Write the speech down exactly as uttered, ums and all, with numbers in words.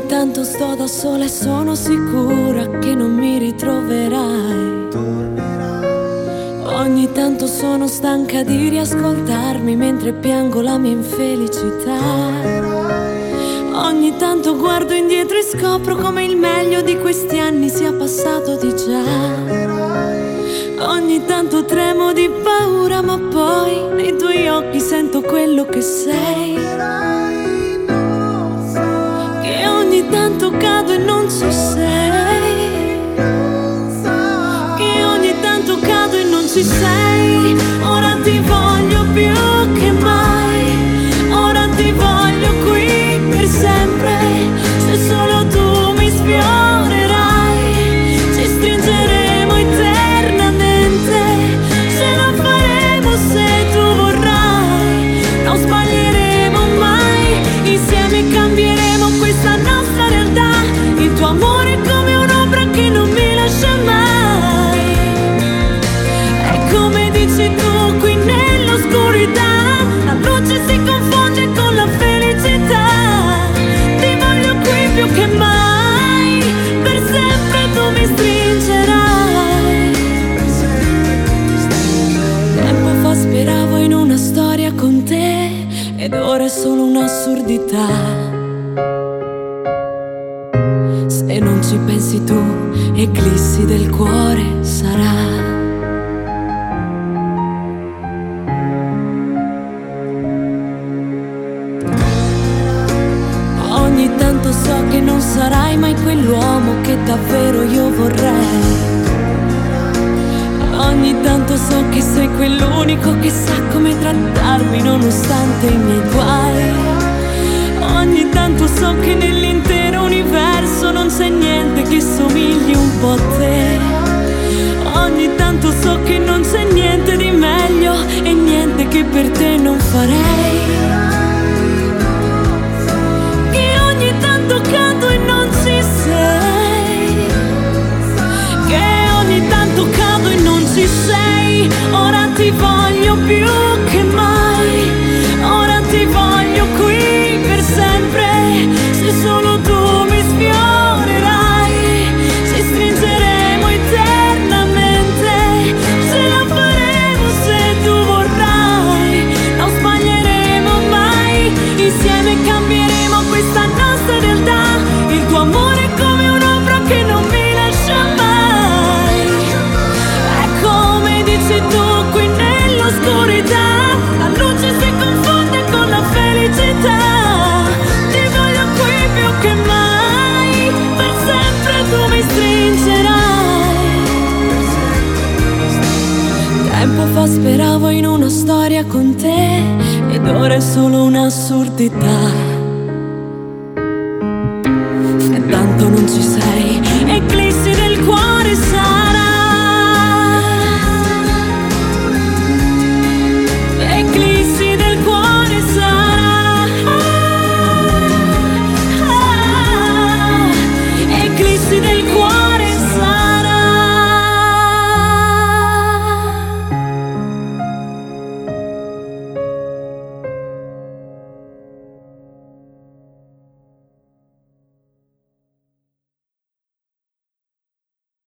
tanto sto da sola e sono sicura che non mi ritroverai. Ogni tanto sono stanca di riascoltarmi mentre piango la mia infelicità. Ogni tanto guardo indietro e scopro come il meglio di questi anni sia passato di già. Ogni tanto tremo di paura, ma poi nei tuoi occhi sento quello che sei. Che ogni tanto cado e non ci sei. Che ogni tanto cado e non ci sei. Ora ti voglio più che mai. Ora ti voglio qui per sempre. Se solo tu mi sfiorerai, ci stringeremo eternamente. Ce la faremo se tu vorrai. Non sbaglieremo mai. Insieme cambieremo questa nostra realtà. Il tuo amore è come un'ombra che non mi lascia mai. È come dici tu qui nell'oscurità. La luce si confonde con la felicità. Ti voglio qui più che mai. Per sempre tu mi stringerai. Tempo fa speravo in una storia con te ed ora è solo un'assurdità. Se non ci pensi tu, eclissi del cuore sarà. Ogni tanto so che non sarai mai quell'uomo che davvero io vorrei. Ogni tanto so che sei quell'unico che sa come trattarmi nonostante i miei guai. Ogni tanto so che nell'intero universo non c'è niente che somigli un po' a te. Ogni tanto so che non c'è niente di meglio e niente che per te non farei. Che ogni tanto cado e non ci sei. Che ogni tanto cado e non ci sei. Ora ti voglio più che mai. Ora ti voglio qui per sempre. Se solo tu mi sfiorerai, ci stringeremo eternamente. Ce la faremo se tu vorrai. Non sbaglieremo mai. Insieme cambieremo questa nostra realtà. Il tuo amore è come un'ombra che non mi lascia mai. È come dici tu qui nell'oscurità. La luce si confonde con la felicità. Ti voglio qui più che mai. Per sempre tu mi stringerai. Tempo fa speravo in una storia con te ed ora è solo un'assurdità.